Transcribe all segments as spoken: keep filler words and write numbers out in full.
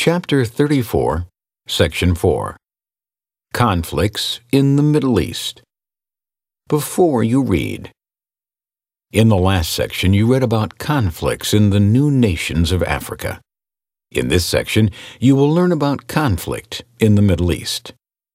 Chapter thirty-four, Section four. Conflicts in the Middle East. Before you read. In the last section, you read about conflicts in the new nations of Africa. In this section, you will learn about conflict in the Middle East.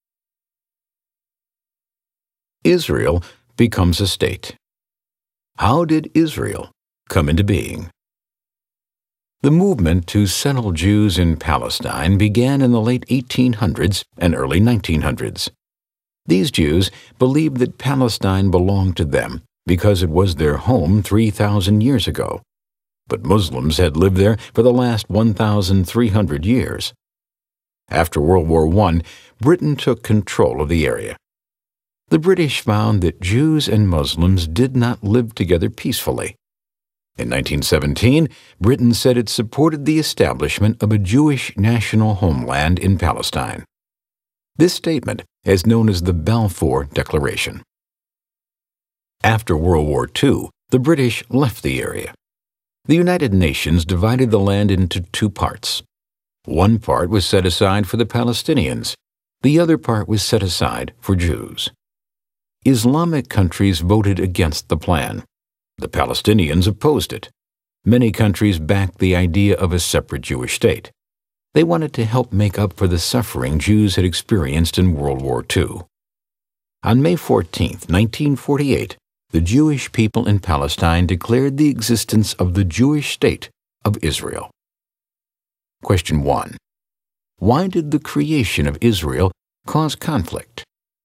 Israel becomes a state. How did Israel come into being? The movement to settle Jews in Palestine began in the late eighteen hundreds and early nineteen hundreds. These Jews believed that Palestine belonged to them because it was their home three thousand years ago. But Muslims had lived there for the last one thousand three hundred years. After World War One, Britain took control of the area. The British found that Jews and Muslims did not live together peacefully. In nineteen seventeen, Britain said it supported the establishment of a Jewish national homeland in Palestine. This statement is known as the Balfour Declaration. After World War Two, the British left the area. The United Nations divided the land into two parts. One part was set aside for the Palestinians. The other part was set aside for Jews. Islamic countries voted against the plan. The Palestinians opposed it. Many countries backed the idea of a separate Jewish state. They wanted to help make up for the suffering Jews had experienced in World War Two. On May fourteenth, nineteen forty-eight, the Jewish people in Palestine declared the existence of the Jewish state of Israel. Question one. Why did the creation of Israel cause conflict?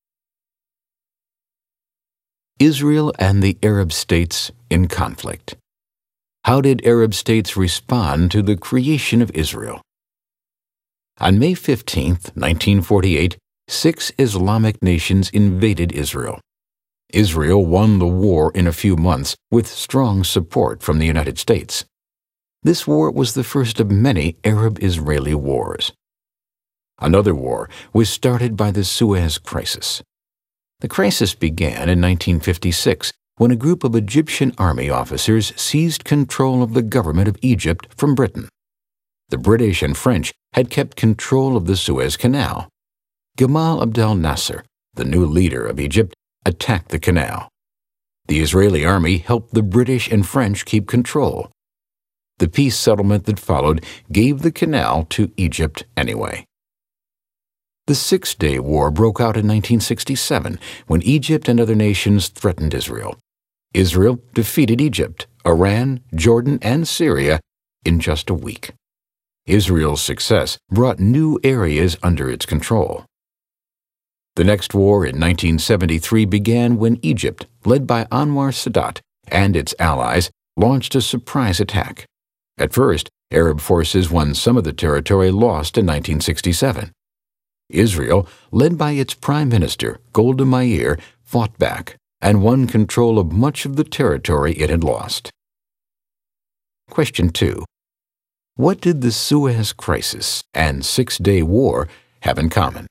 Israel and the Arab states in conflict. How did Arab states respond to the creation of Israel? On May fifteenth, nineteen forty-eight, six Islamic nations invaded Israel. Israel won the war in a few months with strong support from the United States. This war was the first of many Arab-Israeli wars. Another war was started by the Suez Crisis. The crisis began in nineteen fifty-six when a group of Egyptian army officers seized control of the government of Egypt from Britain. The British and French had kept control of the Suez Canal. Gamal Abdel Nasser, the new leader of Egypt, attacked the canal. The Israeli army helped the British and French keep control. The peace settlement that followed gave the canal to Egypt anyway. The Six-Day War broke out in nineteen sixty-seven when Egypt and other nations threatened Israel. Israel defeated Egypt, Iran, Jordan, and Syria in just a week. Israel's success brought new areas under its control. The next war in nineteen seventy-three began when Egypt, led by Anwar Sadat and its allies, launched a surprise attack. At first, Arab forces won some of the territory lost in nineteen sixty-seven. Israel, led by its Prime Minister, Golda Meir, fought back and won control of much of the territory it had lost. Question two. What did the Suez Crisis and Six-Day War have in common?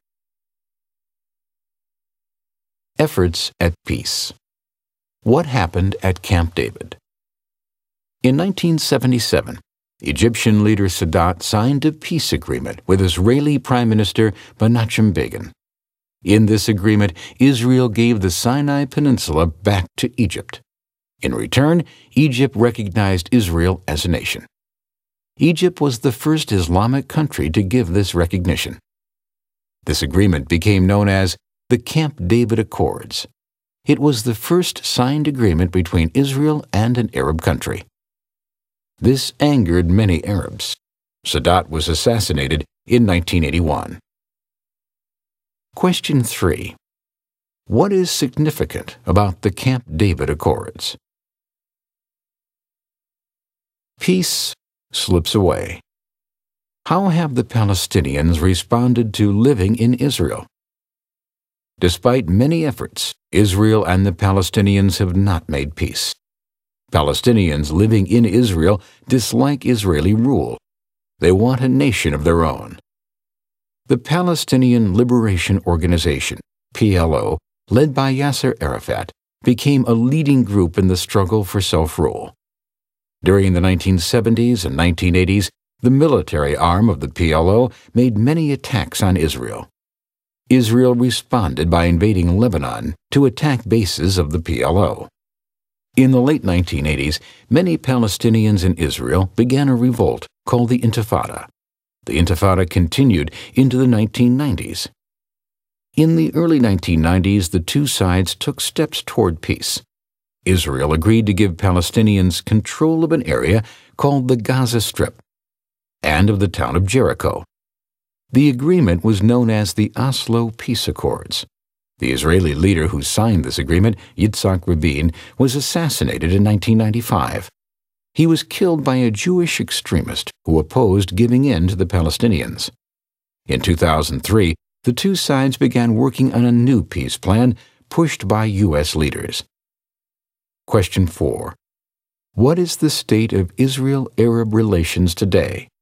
Efforts at peace. What happened at Camp David? In nineteen seventy-seven, Egyptian leader Sadat signed a peace agreement with Israeli Prime Minister Menachem Begin. In this agreement, Israel gave the Sinai Peninsula back to Egypt. In return, Egypt recognized Israel as a nation. Egypt was the first Islamic country to give this recognition. This agreement became known as the Camp David Accords. It was the first signed agreement between Israel and an Arab country. This angered many Arabs. Sadat was assassinated in nineteen eighty-one. Question three. What is significant about the Camp David Accords? Peace slips away. How have the Palestinians responded to living in Israel? Despite many efforts, Israel and the Palestinians have not made peace. Palestinians living in Israel dislike Israeli rule. They want a nation of their own. The Palestinian Liberation Organization, P L O, led by Yasser Arafat, became a leading group in the struggle for self-rule. During the nineteen seventies and nineteen eighties, The military arm of the P L O made many attacks on Israel. Israel responded by invading Lebanon to attack bases of the P L O. In the late nineteen eighties, many Palestinians in Israel began a revolt called the Intifada. The Intifada continued into the nineteen nineties. In the early nineteen nineties, the two sides took steps toward peace. Israel agreed to give Palestinians control of an area called the Gaza Strip and of the town of Jericho. The agreement was known as the Oslo Peace Accords. The Israeli leader who signed this agreement, Yitzhak Rabin, was assassinated in nineteen ninety-five. He was killed by a Jewish extremist who opposed giving in to the Palestinians. In two thousand three, the two sides began working on a new peace plan pushed by U S leaders. Question four. What is the state of Israel-Arab relations today?